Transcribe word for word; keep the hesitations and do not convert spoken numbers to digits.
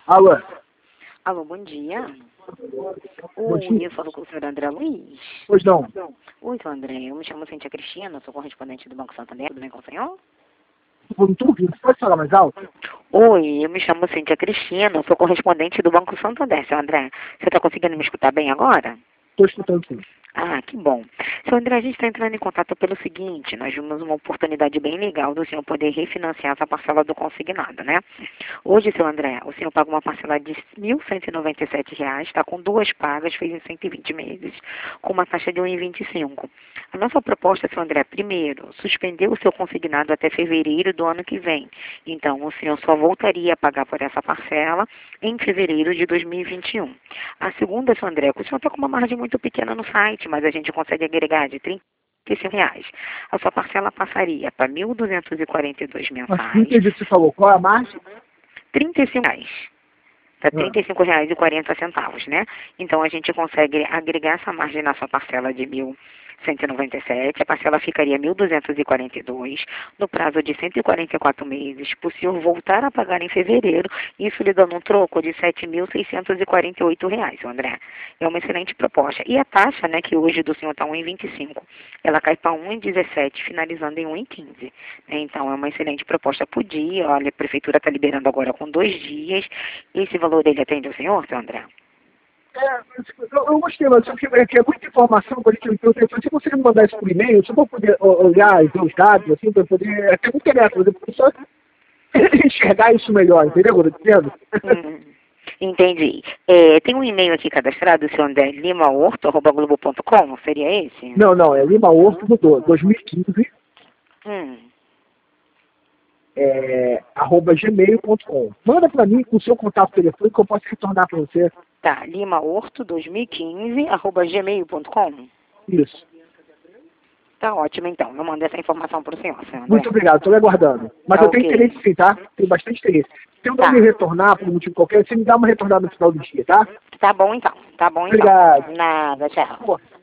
Alô? Alô, bom dia. Bom Oi, dia. eu falo com o senhor André Luiz. Pois não. Oi, senhor André, eu me chamo Cíntia Cristina, sou correspondente do Banco Santander, tudo bem com o senhor? Não estou ouvindo. Você pode falar mais alto? Oi, eu me chamo Cíntia Cristina, sou correspondente do Banco Santander, senhor André. Você está conseguindo me escutar bem agora? Estou escutando sim. Ah, que bom. Senhor André, a gente está entrando em contato pelo seguinte, nós vimos uma oportunidade bem legal do senhor poder refinanciar essa parcela do consignado, né? Hoje, senhor André, o senhor paga uma parcela de mil cento e noventa e sete reais, está com duas pagas, fez em cento e vinte meses, com uma taxa de um vírgula vinte e cinco. A nossa proposta, senhor André, primeiro, suspender o seu consignado até fevereiro do ano que vem. Então, o senhor só voltaria a pagar por essa parcela em fevereiro de dois mil e vinte e um. A segunda, senhor André, o senhor está com uma margem muito pequena no site, mas a gente consegue agregar de trinta e cinco reais. A sua parcela passaria para mil duzentos e quarenta e dois Mas não mensais, entendi o que você falou. Qual é a margem? trinta e cinco reais. Para Ah. trinta e cinco reais e quarenta centavos, né? Então a gente consegue agregar essa margem na sua parcela de mil cento e noventa e sete, a parcela ficaria mil duzentos e quarenta e dois, no prazo de cento e quarenta e quatro meses, possível voltar a pagar em fevereiro, isso lhe dando um troco de sete mil seiscentos e quarenta e oito reais, André. É uma excelente proposta. E a taxa, né, que hoje do senhor está um vírgula vinte e cinco, ela cai para um vírgula dezessete, finalizando em um vírgula quinze. Né? Então é uma excelente proposta por dia. Olha, a prefeitura está liberando agora com dois dias. Esse valor ele atende ao senhor, seu André? É, eu, eu gostei, mas porque é, que é muita informação para gente. Eu, eu, se você me mandar isso por e-mail, se eu vou poder ó, olhar e ver os dados, assim, para poder. É que me interessa, mas eu poder só enxergar isso melhor, entendeu? Eu tô dizendo? Hum, entendi. É, tem um e-mail aqui cadastrado, seu André, lima horto arroba globo ponto com, seria esse? Não, não, é Lima Horto mudou. dois mil e quinze, Hum, é, arroba gmail ponto com. Manda para mim com o seu contato telefônico que eu posso retornar para você. tá, lima horto dois mil e quinze arroba gmail ponto com. Isso. Tá ótimo, então. Eu mando essa informação para o senhor, seu André. Muito obrigado, estou me aguardando. Mas Tá eu tenho ok. interesse sim, tá? Tenho bastante interesse. Se eu não Tá. me retornar por um motivo qualquer, você me dá uma retornada no final do dia, tá? Tá bom, então. Tá bom, então. Obrigado. Nada, tchau. Pô.